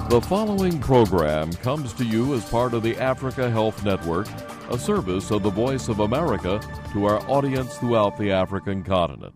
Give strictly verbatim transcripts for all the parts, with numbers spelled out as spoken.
The following program comes to you as part of the Africa Health Network, a service of the Voice of America to our audience throughout the African continent.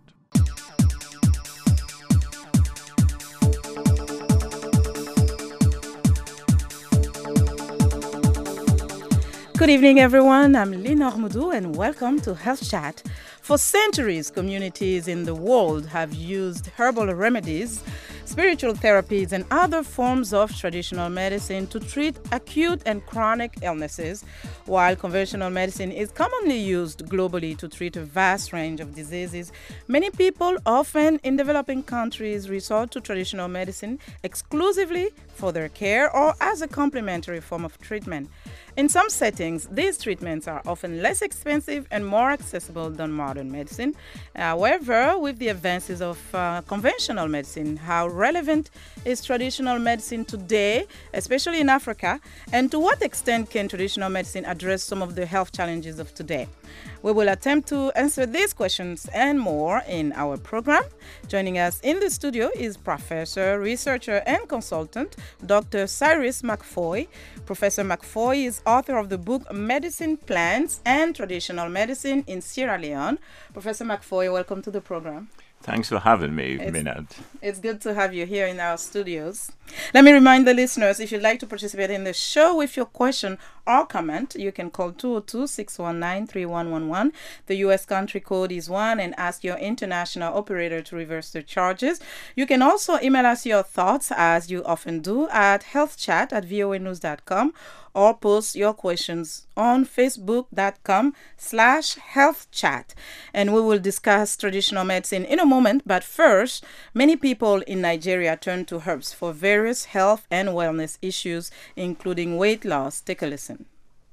Good evening, everyone. I'm Lina Ormudou, and welcome to Health Chat. For centuries, communities in the world have used herbal remedies, spiritual therapies, and other forms of traditional medicine to treat acute and chronic illnesses, while conventional medicine is commonly used globally to treat a vast range of diseases. Many people, often in developing countries, resort to traditional medicine exclusively for their care or as a complementary form of treatment. In some settings, these treatments are often less expensive and more accessible than modern medicine. However, with the advances of uh, conventional medicine, how relevant is traditional medicine today, especially in Africa, and to what extent can traditional medicine address some of the health challenges of today? We will attempt to answer these questions and more in our program. Joining us in the studio is professor, researcher, and consultant, Doctor Cyrus McFoy. Professor McFoy is author of the book Medicine Plants and Traditional Medicine in Sierra Leone. Professor McFoy, welcome to the program. Thanks for having me, it's, Minad. It's good to have you here in our studios. Let me remind the listeners, if you'd like to participate in the show with your question or comment, you can call two oh two, six one nine, three one one one. The U S country code is one, and ask your international operator to reverse the charges. You can also email us your thoughts, as you often do, at healthchat at voa news dot com, or post your questions on facebook.com slash healthchat. And we will discuss traditional medicine in a moment, but first, many people in Nigeria turn to herbs for various health and wellness issues, including weight loss. Take a listen.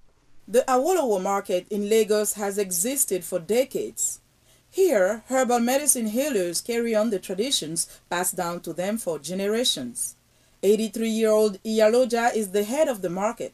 The Awolowo market in Lagos has existed for decades. Here, herbal medicine healers carry on the traditions passed down to them for generations. eighty-three-year-old Iyaloja is the head of the market.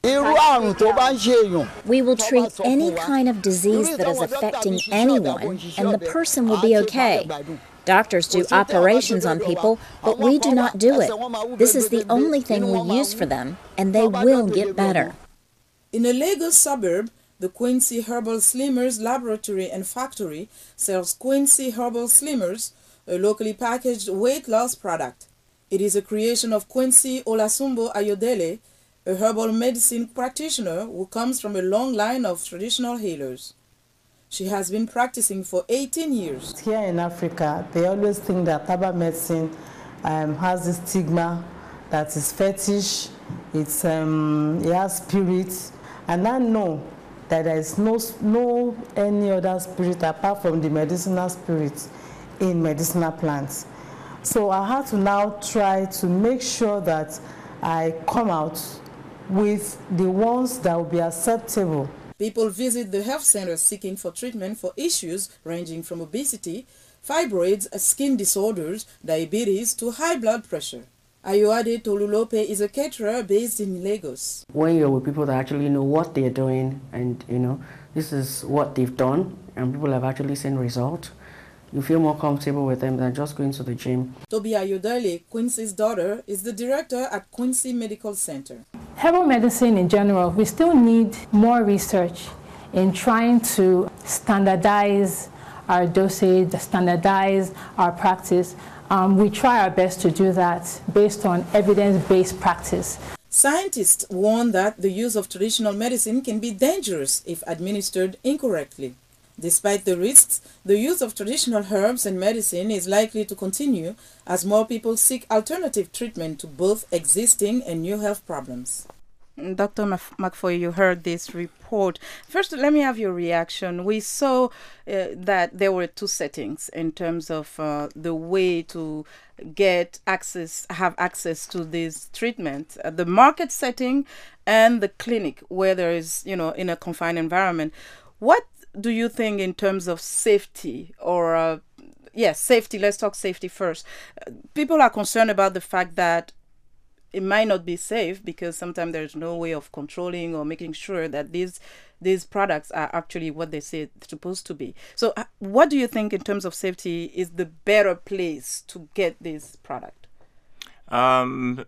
We will treat any kind of disease that is affecting anyone, and the person will be okay. Doctors do operations on people, but we do not do it. This is the only thing we use for them, and they will get better. In a Lagos suburb, the Quincy Herbal Slimmers Laboratory and Factory sells Quincy Herbal Slimmers, a locally packaged weight loss product. It is a creation of Quincy Olasumbo Ayodele, a herbal medicine practitioner who comes from a long line of traditional healers. She has been practicing for eighteen years. Here in Africa, they always think that herbal medicine um, has this stigma that is fetish, it's, um, it has spirits, and I know that there is no, no any other spirit apart from the medicinal spirit in medicinal plants. So I had to now try to make sure that I come out with the ones that will be acceptable. People visit the health centers seeking for treatment for issues ranging from obesity, fibroids, skin disorders, diabetes to high blood pressure. Ayoade Tolulope is a caterer based in Lagos. When you're with people that actually know what they're doing, and you know, this is what they've done, and people have actually seen results, you feel more comfortable with them than just going to the gym. Toby Ayodele, Quincy's daughter, is the director at Quincy Medical Center. Herbal medicine in general, we still need more research in trying to standardize our dosage, standardize our practice. Um, we try our best to do that based on evidence-based practice. Scientists warn that the use of traditional medicine can be dangerous if administered incorrectly. Despite the risks, the use of traditional herbs and medicine is likely to continue as more people seek alternative treatment to both existing and new health problems. Doctor McFoy, you heard this report. First, let me have your reaction. We saw uh, that there were two settings in terms of uh, the way to get access, have access to this treatment. Uh, the market setting and the clinic, where there is, you know, in a confined environment. What do you think in terms of safety or, uh, yes, safety, let's talk safety first. Uh, people are concerned about the fact that it might not be safe because sometimes there's no way of controlling or making sure that these these products are actually what they say they're supposed to be. So uh, what do you think in terms of safety is the better place to get this product? Um,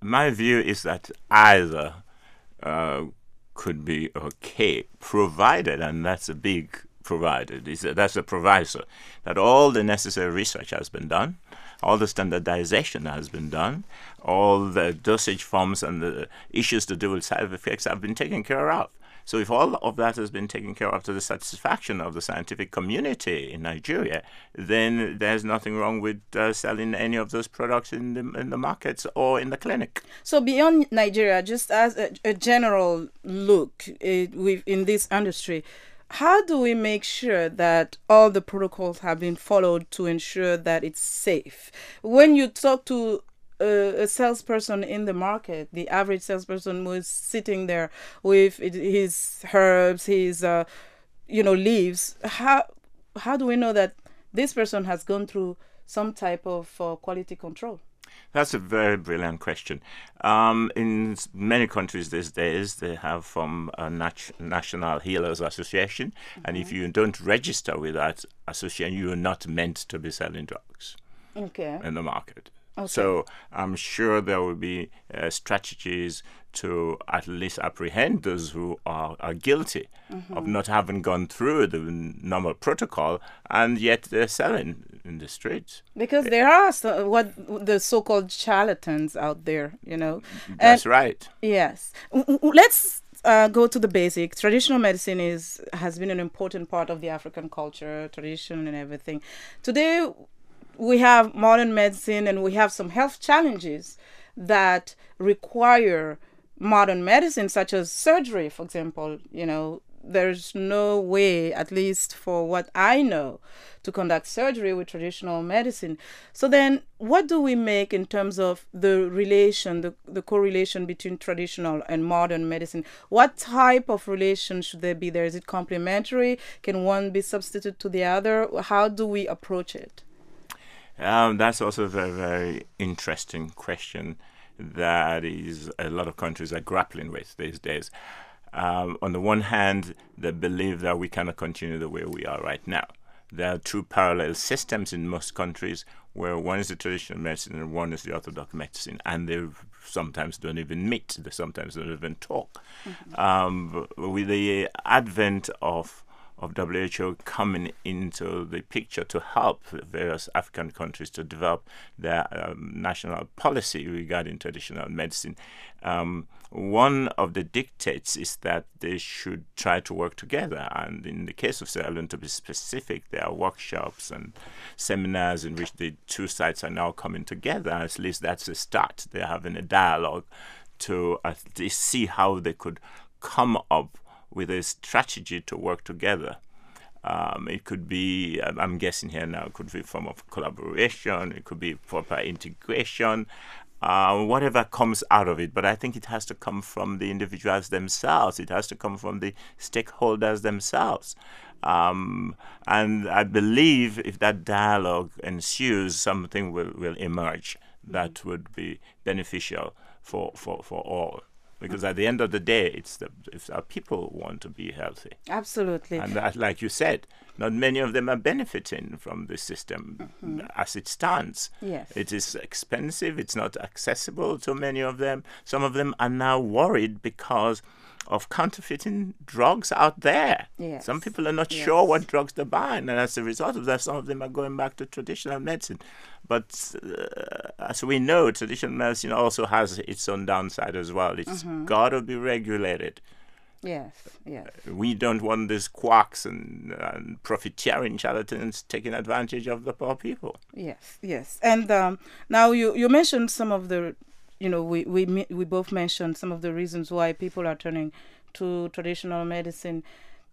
my view is that either uh, could be okay, provided, and that's a big provided, is that that's a proviso, that all the necessary research has been done, all the standardization has been done, all the dosage forms and the issues to do with side effects have been taken care of. So if all of that has been taken care of to the satisfaction of the scientific community in Nigeria, then there's nothing wrong with uh, selling any of those products in the, in the markets or in the clinic. So beyond Nigeria, just as a, a general look uh, with, in this industry, how do we make sure that all the protocols have been followed to ensure that it's safe? When you talk to a salesperson in the market, the average salesperson who is sitting there with his herbs, his, uh, you know, leaves, how how do we know that this person has gone through some type of uh, quality control? That's a very brilliant question. Um, in many countries these days, they have from a nat- National Healers Association, mm-hmm. and if you don't register with that association, you are not meant to be selling drugs okay. in the market. Okay. So I'm sure there will be uh, strategies to at least apprehend those who are, are guilty mm-hmm. of not having gone through the normal protocol, and yet they're selling in the streets. Because there are so, what the so-called charlatans out there, you know. That's and, right. Yes. Let's uh, go to the basics. Traditional medicine is has been an important part of the African culture, tradition, and everything. Today, we have modern medicine and we have some health challenges that require modern medicine, such as surgery, for example. You know, there's no way, at least for what I know, to conduct surgery with traditional medicine. So then what do we make in terms of the relation, the, the correlation between traditional and modern medicine? What type of relation should there be there? Is it complementary? Can one be substituted to the other? How do we approach it? Um, that's also a very, very interesting question that is a lot of countries are grappling with these days. Um, on the one hand, they believe that we cannot continue the way we are right now. There are two parallel systems in most countries where one is the traditional medicine and one is the orthodox medicine, and they sometimes don't even meet. They sometimes don't even talk. Mm-hmm. Um, with the advent of of W H O coming into the picture to help various African countries to develop their um, national policy regarding traditional medicine. Um, one of the dictates is that they should try to work together. And in the case of Sierra Leone, to be specific, there are workshops and seminars in which the two sides are now coming together. At least that's a start. They're having a dialogue to at least see how they could come up with a strategy to work together. Um, it could be, I'm guessing here now, it could be a form of collaboration, it could be proper integration, uh, whatever comes out of it. But I think it has to come from the individuals themselves. It has to come from the stakeholders themselves. Um, and I believe if that dialogue ensues, something will, will emerge that would be beneficial for, for, for all. Because at the end of the day, it's the it's our people who want to be healthy. Absolutely. And that, like you said, not many of them are benefiting from the system mm-hmm. as it stands. Yes. It is expensive. It's not accessible to many of them. Some of them are now worried because of counterfeiting drugs out there. Yes. Some people are not yes. sure what drugs they're buying, and as a result of that, some of them are going back to traditional medicine. But uh, as we know, traditional medicine also has its own downside as well. It's mm-hmm. got to be regulated. Yes, yes. We don't want these quacks and, and profiteering charlatans taking advantage of the poor people. Yes, yes. And um, now you, you mentioned some of the, you know, we, we, we both mentioned some of the reasons why people are turning to traditional medicine.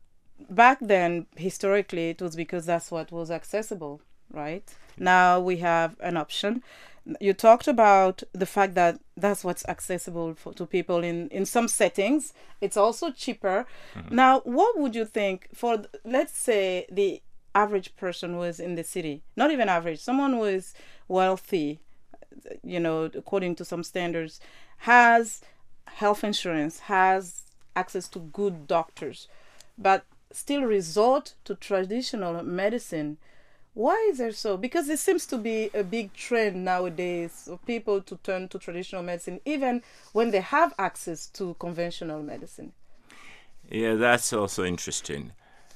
Back then, historically, it was because that's what was accessible, right? Now we have an option. You talked about the fact that that's what's accessible for, to people in, in some settings. It's also cheaper. Mm-hmm. Now, what would you think for, let's say, the average person who is in the city, not even average, someone who is wealthy, you know, according to some standards, has health insurance, has access to good doctors, but still resort to traditional medicine? Why is there so? Because it seems to be a big trend nowadays of people to turn to traditional medicine, even when they have access to conventional medicine. Yeah, that's also interesting.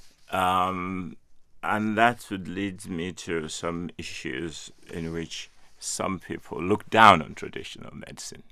Um, and that would lead me to some issues in which some people look down on traditional medicine.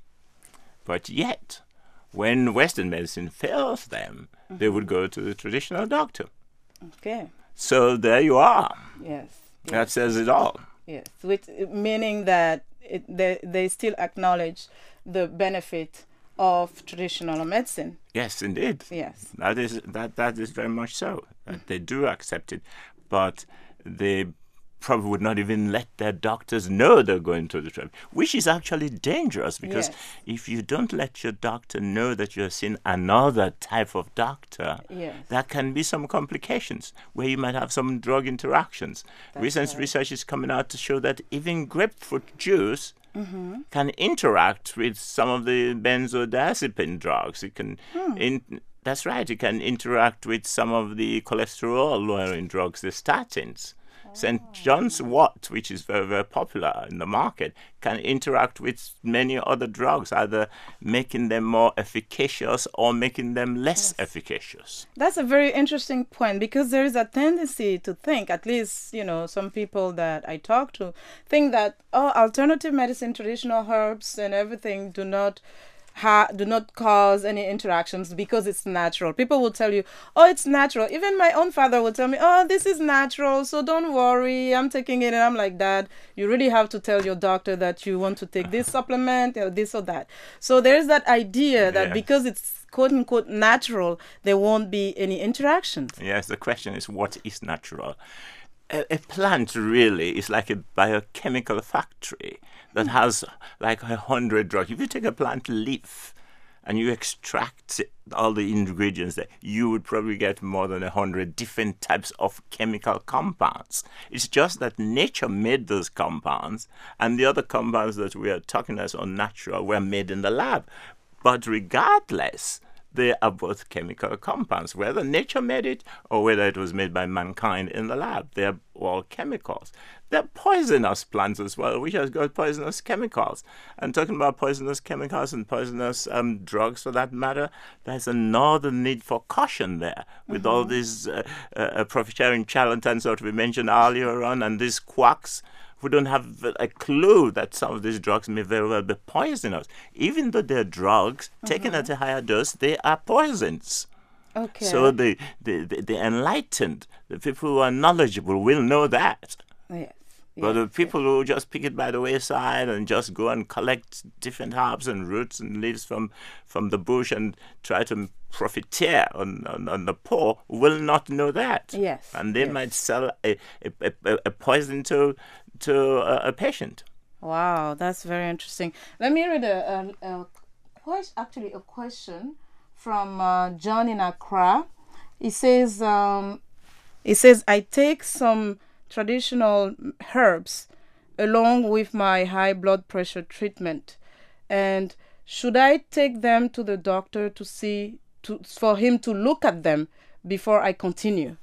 But yet, when Western medicine fails them, mm-hmm. they would go to the traditional doctor. Okay. So there you are. Yes. Yes. That says it all. Yes, which meaning that it, they they still acknowledge the benefit of traditional medicine. Yes, indeed. Yes, that is that that is very much so. That they do accept it, but they probably would not even let their doctors know they're going to the treatment, which is actually dangerous because yes. if you don't let your doctor know that you're seeing another type of doctor, yes. there can be some complications where you might have some drug interactions. That's Recent right. research is coming out to show that even grapefruit juice mm-hmm. can interact with some of the benzodiazepine drugs. It can hmm. in, that's right, it can interact with some of the cholesterol-lowering drugs, the statins. Saint John's wort, which is very, very popular in the market, can interact with many other drugs, either making them more efficacious or making them less yes. efficacious. That's a very interesting point because there is a tendency to think, at least, you know, some people that I talk to think that, oh, alternative medicine, traditional herbs and everything do not Ha, do not cause any interactions because it's natural. People will tell you, oh, it's natural. Even my own father would tell me, oh, this is natural, so don't worry, I'm taking it. And I'm like, Dad, you really have to tell your doctor that you want to take this supplement or this or that. So there's that idea that yeah. because it's quote unquote natural, there won't be any interactions. Yes, the question is, what is natural? A, a plant really is like a biochemical factory that has like a hundred drugs. If you take a plant leaf and you extract all the ingredients there, you would probably get more than a hundred different types of chemical compounds. It's just that nature made those compounds, and the other compounds that we are talking as unnatural were made in the lab. But regardless, they are both chemical compounds, whether nature made it or whether it was made by mankind in the lab. They're all chemicals. They're poisonous plants as well, which has got poisonous chemicals. And talking about poisonous chemicals and poisonous um, drugs, for that matter, there's another need for caution there with mm-hmm. all these uh, uh, profiteering charlatans that we mentioned earlier on and these quacks who don't have a clue that some of these drugs may very well be poisonous. Even though they're drugs, mm-hmm. taken at a higher dose, they are poisons. Okay. So the, the, the, the enlightened, the people who are knowledgeable will know that. Yes. But yes. the people who just pick it by the wayside and just go and collect different herbs and roots and leaves from, from the bush and try to profiteer on, on, on the poor will not know that. Yes. And they yes. might sell a, a, a, a poison to to a, a patient. Wow, that's very interesting. Let me read a, a, a question, actually a question from uh, John in Accra. He says, um, he says, I take some traditional herbs along with my high blood pressure treatment, and should I take them to the doctor to see, to for him to look at them before I continue?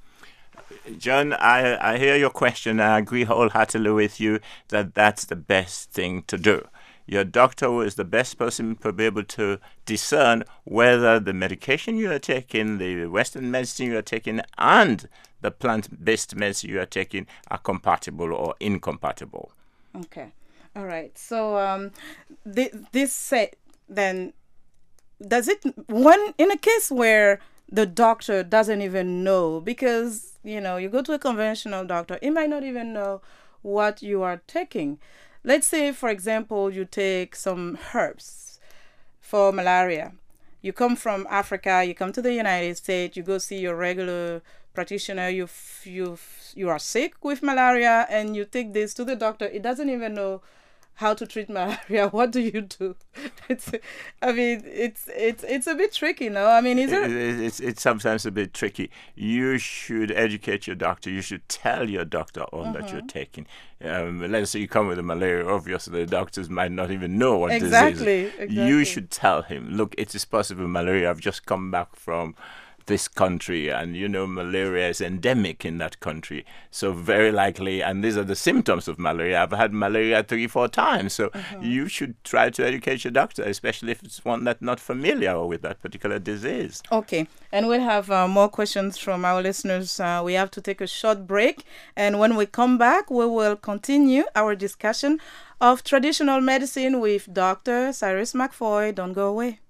John, I, I hear your question. I agree wholeheartedly with you that that's the best thing to do. Your doctor is the best person to be able to discern whether the medication you are taking, the Western medicine you are taking, and the plant-based medicine you are taking are compatible or incompatible. Okay. All right. So um, th- this said, then, does it, one, in a case where the doctor doesn't even know, because, you know, you go to a conventional doctor, he might not even know what you are taking. Let's say, for example, you take some herbs for malaria. You come from Africa, you come to the United States, you go see your regular practitioner, you f- you f- you are sick with malaria, and you take this to the doctor. He doesn't even know how to treat malaria. What do you do? It's, I mean, it's it's it's a bit tricky, no? I mean, is it? it it's it's sometimes a bit tricky. You should educate your doctor. You should tell your doctor all mm-hmm. that you're taking. Um, let's say you come with a malaria. Obviously, the doctors might not even know what exactly, disease. Exactly. You should tell him, look, it is possible malaria. I've just come back from this country, and you know malaria is endemic in that country, so very likely, and these are the symptoms of malaria. I've had malaria three, four times, so mm-hmm. you should try to educate your doctor, especially if it's one that's not familiar with that particular disease. Okay, and we'll have uh, more questions from our listeners. Uh, we have to take a short break, and when we come back, we will continue our discussion of traditional medicine with Doctor Cyrus McFoy. Don't go away.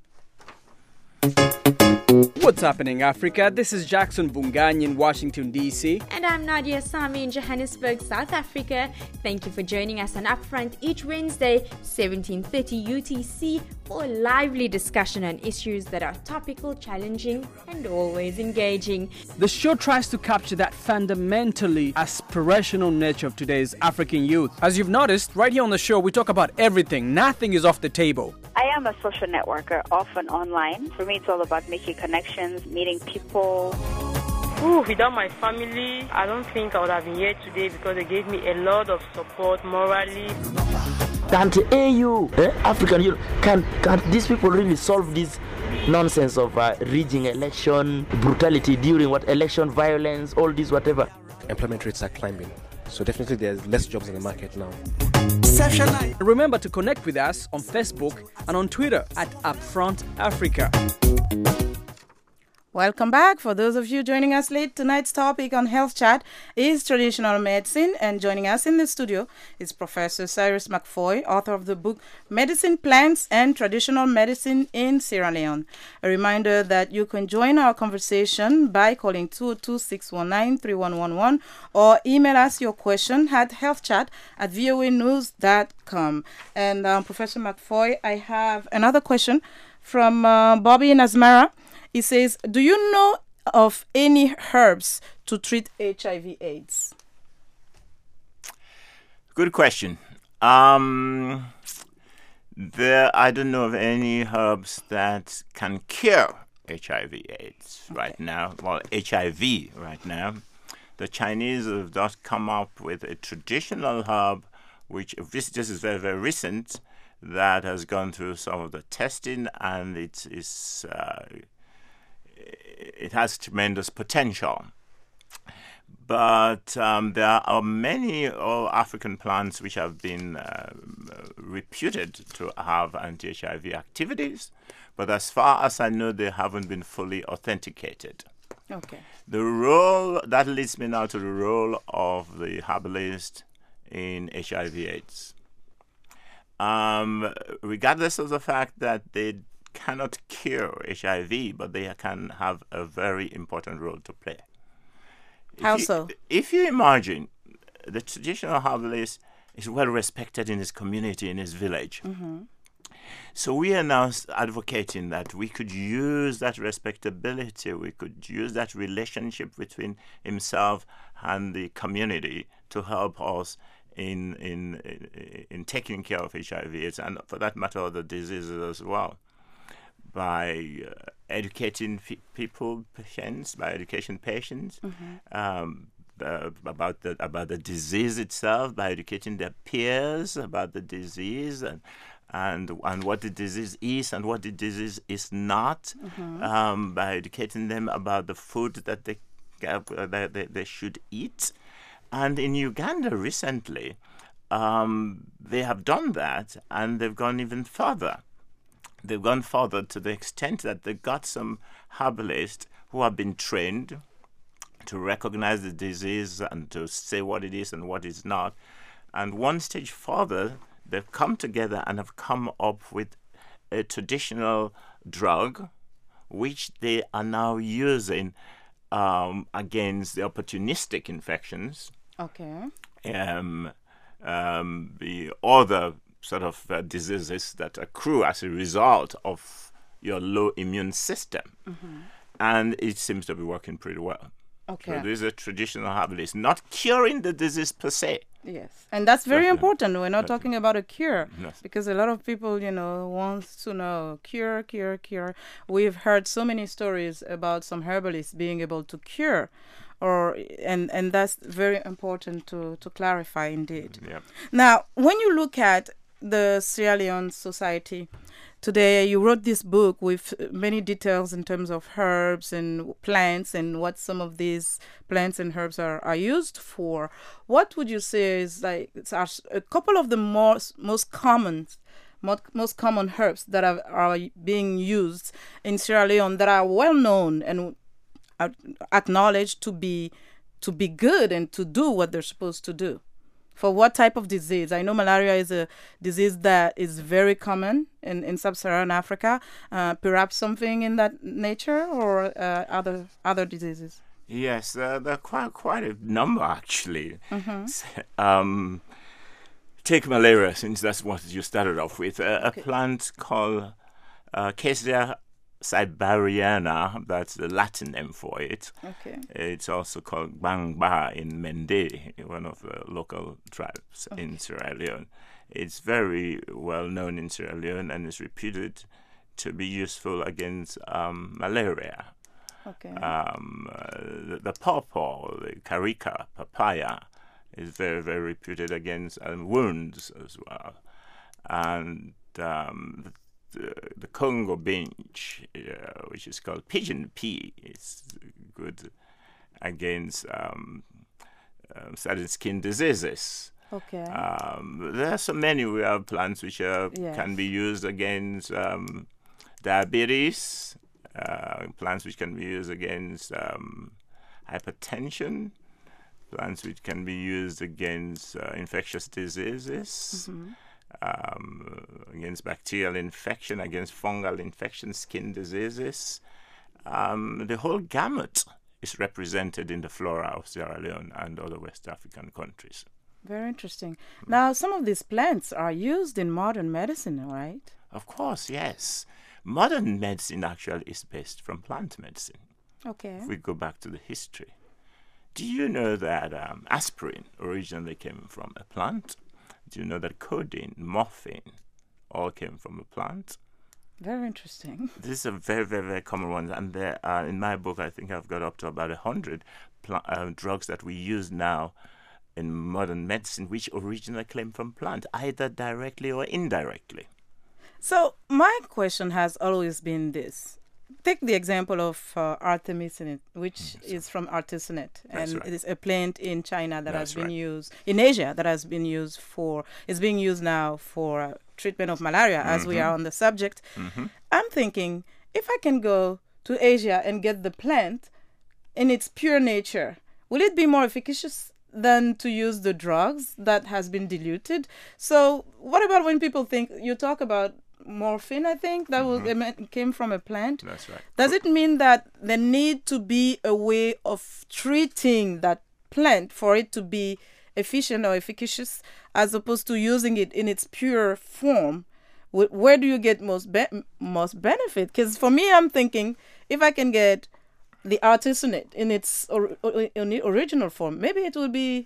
What's happening, Africa? This is Jackson Bungany in Washington, D C. And I'm Nadia Sami in Johannesburg, South Africa. Thank you for joining us on Upfront each Wednesday, seventeen thirty U T C, for a lively discussion on issues that are topical, challenging, and always engaging. The show tries to capture that fundamentally aspirational nature of today's African youth. As you've noticed, right here on the show, we talk about everything. Nothing is off the table. I am a social networker, often online. For me, it's all about making connections, meeting people. Ooh, without my family, I don't think I would have been here today because they gave me a lot of support morally. Can't A U, eh, African Union, can, can these people really solve this nonsense of uh, rigging election, brutality during what election, violence, all this, whatever? Employment rates are climbing, so definitely there's less jobs in the market now. Remember to connect with us on Facebook and on Twitter at Upfront Africa. Welcome back. For those of you joining us late, tonight's topic on Health Chat is traditional medicine, and joining us in the studio is Professor Cyrus McFoy, author of the book Medicine Plants and Traditional Medicine in Sierra Leone. A reminder that you can join our conversation by calling two oh two, six one nine, three one one one or email us your question at healthchat at voa news dot com. And um, Professor McFoy, I have another question from uh, Bobby in Asmara. He says, do you know of any herbs to treat H I V AIDS? Good question. Um, there, I don't know of any herbs that can cure H I V AIDS okay. right now. Well, H I V right now. The Chinese have just come up with a traditional herb, which this, this is very, very recent, that has gone through some of the testing, and it is... Uh, it has tremendous potential. But um, there are many uh, African plants which have been uh, reputed to have anti-H I V activities, but as far as I know, they haven't been fully authenticated. Okay. The role, that leads me now to the role of the herbalist in H I V AIDS. Um, regardless of the fact that they cannot cure H I V, but they can have a very important role to play. How if you, so? If you imagine the traditional herbalist is well respected in his community, in his village. Mm-hmm. So we are now advocating that we could use that respectability, we could use that relationship between himself and the community to help us in in in, in taking care of H I V AIDS, and for that matter other diseases as well. By uh, educating f- people, patients, by educating patients mm-hmm. um, uh, about the about the disease itself, by educating their peers about the disease and and and what the disease is and what the disease is not, mm-hmm. um, by educating them about the food that they uh, that they, they should eat. And in Uganda recently, um, they have done that, and they've gone even further. They've gone further to the extent that they got some herbalists who have been trained to recognize the disease and to say what it is and what it's not. And one stage further, they've come together and have come up with a traditional drug, which they are now using um, against the opportunistic infections. Okay. Um, um, the other sort of uh, diseases that accrue as a result of your low immune system. Mm-hmm. And it seems to be working pretty well. Okay. So this is a traditional herbalist, not curing the disease per se. Yes, and that's very Definitely. important. We're not Definitely. talking about a cure, Yes. because a lot of people, you know, want to know cure, cure, cure. We've heard so many stories about some herbalists being able to cure, or and and that's very important to to clarify indeed. Yeah. Now, when you look at the Sierra Leone Society. Today, you wrote this book with many details in terms of herbs and plants and what some of these plants and herbs are, are used for. What would you say is like it's a couple of the most most common most common herbs that are, are being used in Sierra Leone that are well known and are acknowledged to be to be good and to do what they're supposed to do? For what type of disease? I know malaria is a disease that is very common in, in sub-Saharan Africa. Uh, perhaps something in that nature, or uh, other other diseases? Yes, uh, there are quite, quite a number, actually. Mm-hmm. Um, take malaria, since that's what you started off with. Uh, okay. A plant called uh, Casia siberiana, that's the Latin name for it. Okay. It's also called Bangba in Mende, one of the local tribes okay. in Sierra Leone. It's very well known in Sierra Leone and is reputed to be useful against um, malaria. Okay. Um, uh, the, the pawpaw, the carica papaya, is very, very reputed against um, wounds as well. And um, the, the Congo bench, uh, which is called pigeon pea, is good against um, um, certain skin diseases. Okay. Um, there are so many we have plants which are, yes. can be used against um, diabetes, uh, plants which can be used against um, hypertension, plants which can be used against uh, infectious diseases. Mm-hmm. Um, against bacterial infection, against fungal infection, skin diseases. Um, the whole gamut is represented in the flora of Sierra Leone and other West African countries. Very interesting. Now, some of these plants are used in modern medicine, right? Of course, yes. Modern medicine actually is based from plant medicine. Okay. If we go back to the history. Do you know that um, aspirin originally came from a plant? Do you know that codeine, morphine, all came from a plant? Very interesting. These are very, very, very common ones. And there are, in my book, I think I've got up to about a hundred pl- uh, drugs that we use now in modern medicine, which originally came from plant, either directly or indirectly. So my question has always been this. Take the example of uh, artemisinin, which mm, is from artesunate, and right. it is a plant in China that that's has been right. used, in Asia, that has been used for, is being used now for uh, treatment of malaria, mm-hmm. as we are on the subject. Mm-hmm. I'm thinking, if I can go to Asia and get the plant in its pure nature, will it be more efficacious than to use the drugs that has been diluted? So what about when people think, you talk about morphine, I think that mm-hmm. was, came from a plant. That's right. Does it mean that there need to be a way of treating that plant for it to be efficient or efficacious, as opposed to using it in its pure form? Where do you get most be- most benefit? Because for me, I'm thinking, if I can get the artesunate in its or, or, in the original form, maybe it will be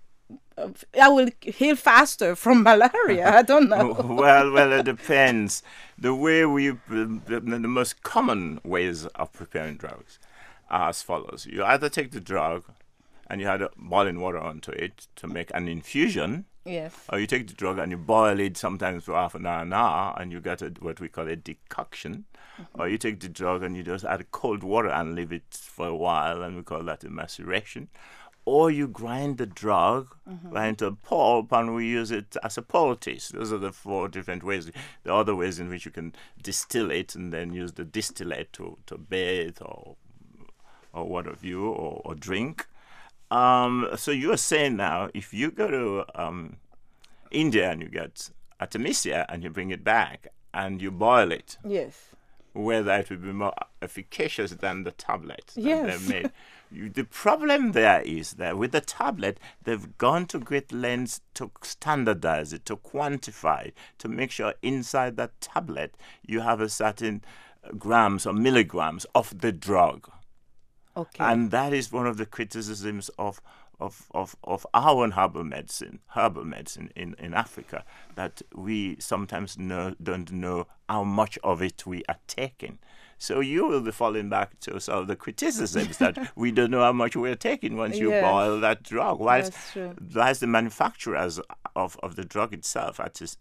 I will heal faster from malaria. I don't know. well, well, it depends. The way we, the, the most common ways of preparing drugs are as follows. You either take the drug and you add boiling water onto it to make an infusion. Yes. Or you take the drug and you boil it sometimes for half an hour, an hour, and you get a, what we call a decoction. Mm-hmm. Or you take the drug and you just add cold water and leave it for a while, and we call that a maceration. Or you grind the drug mm-hmm. into a pulp and we use it as a poultice. Those are the four different ways. The other ways in which you can distill it and then use the distillate to, to bathe or or what have you, or, or drink. Um, so you are saying now, if you go to um, India and you get Artemisia and you bring it back and you boil it, yes, whether it will be more efficacious than the tablet that yes. they've made. You, the problem there is that with the tablet, they've gone to great lengths to standardize it, to quantify it, to make sure inside that tablet you have a certain grams or milligrams of the drug. Okay. And that is one of the criticisms of of, of, of our own herbal medicine, herbal medicine in, in Africa, that we sometimes know, don't know how much of it we are taking. So you will be falling back to some of the criticisms that we don't know how much we're taking once you Yes. boil that drug. Whilst, That's true. whilst the manufacturers of, of the drug itself,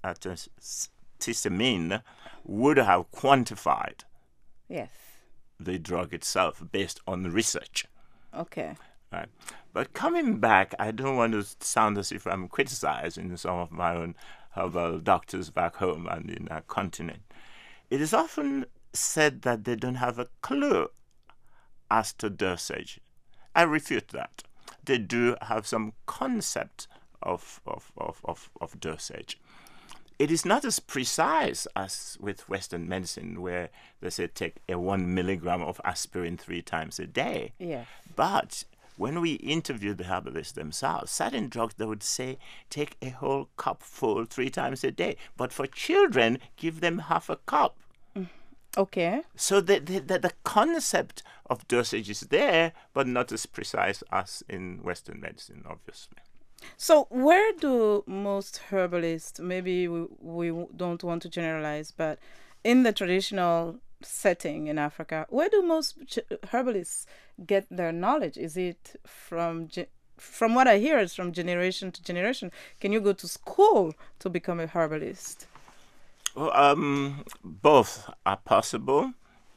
artemisinin, would have quantified Yes. the drug itself based on research. Okay. Right. But coming back, I don't want to sound as if I'm criticizing some of my own herbal doctors back home and in our continent. It is often said that they don't have a clue as to dosage. I refute that. They do have some concept of, of, of, of, of dosage. It is not as precise as with Western medicine, where they say take a one milligram of aspirin three times a day. Yeah. But when we interviewed the herbalists themselves, certain drugs they would say take a whole cup full three times a day. But for children, give them half a cup. Okay. So the, the, the, the concept of dosage is there, but not as precise as in Western medicine, obviously. So where do most herbalists, maybe we, we don't want to generalize, but in the traditional setting in Africa, where do most ch- herbalists get their knowledge? Is it from, ge- from what I hear, it's from generation to generation. Can you go to school to become a herbalist? Well, um, both are possible.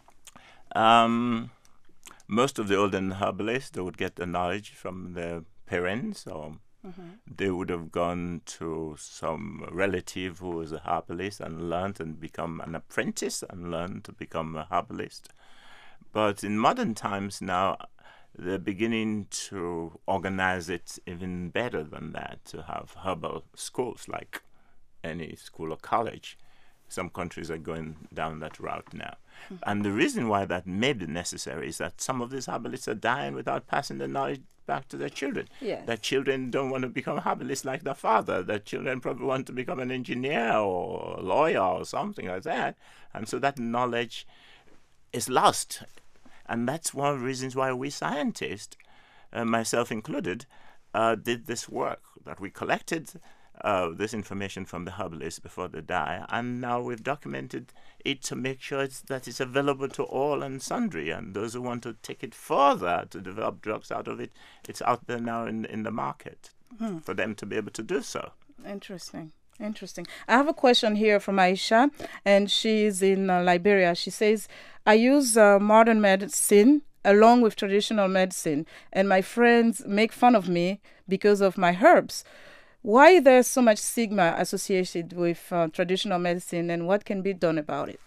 Um, most of the olden herbalists, they would get the knowledge from their parents, or mm-hmm. they would have gone to some relative who was a herbalist and learned and become an apprentice and learned to become a herbalist. But in modern times now, they're beginning to organize it even better than that, to have herbal schools like any school or college. Some countries are going down that route now. Mm-hmm. And the reason why that may be necessary is that some of these herbalists are dying without passing the knowledge back to their children. Yes. Their children don't want to become herbalists like their father. Their children probably want to become an engineer or a lawyer or something like that. And so that knowledge is lost. And that's one of the reasons why we scientists, uh, myself included, uh, did this work, that we collected Uh, this information from the herbalists before they die, and now we've documented it to make sure it's, that it's available to all and sundry, and those who want to take it further to develop drugs out of it, it's out there now in, in the market hmm. for them to be able to do so. Interesting. Interesting. I have a question here from Aisha, and she's in uh, Liberia. She says, I use uh, modern medicine along with traditional medicine, and my friends make fun of me because of my herbs. Why there's so much stigma associated with uh, traditional medicine, and what can be done about it?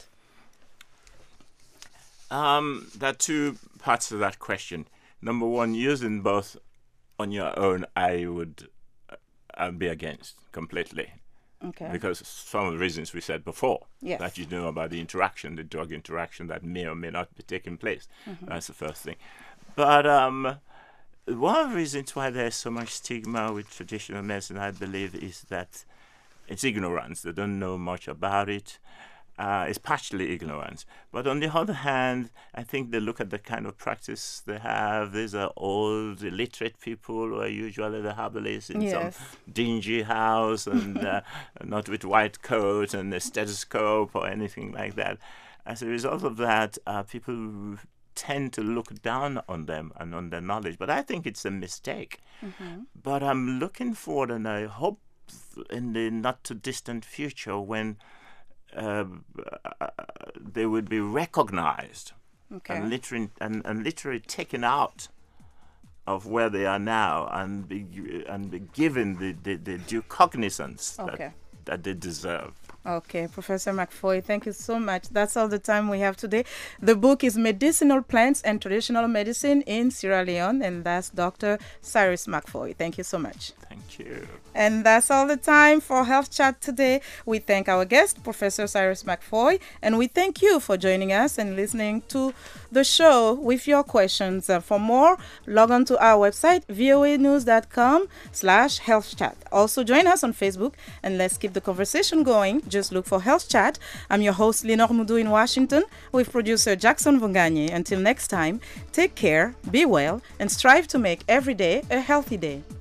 Um, there are two parts to that question. Number one, using both on your own, I would uh, be against completely. Okay. Because some of the reasons we said before, yes. that you know about the interaction, the drug interaction that may or may not be taking place. Mm-hmm. That's the first thing. But um, one of the reasons why there's so much stigma with traditional medicine, I believe, is that it's ignorance. They don't know much about it. Uh, it's partially ignorance. But on the other hand, I think they look at the kind of practice they have. These are old, illiterate people who are usually the herbalists in yes. some dingy house and uh, not with white coat and a stethoscope or anything like that. As a result of that, uh, people tend to look down on them and on their knowledge. But I think it's a mistake. Mm-hmm. But I'm looking forward, and I hope in the not-too-distant future when Uh, they would be recognized okay. and, literally, and, and literally taken out of where they are now and be, and be given the, the, the due cognizance okay. that, that they deserve. Okay, Professor McFoy, thank you so much. That's all the time we have today. The book is Medicinal Plants and Traditional Medicine in Sierra Leone, and that's Doctor Cyrus McFoy. Thank you so much. Thank you. And that's all the time for Health Chat today. We thank our guest, Professor Cyrus McFoy, and we thank you for joining us and listening to the show with your questions. Uh, for more, log on to our website, voanews.com slash health chat. Also join us on Facebook, and let's keep the conversation going. Just look for Health Chat. I'm your host, Lenore Mudu in Washington, with producer Jackson Vunganye. Until next time, take care, be well, and strive to make every day a healthy day.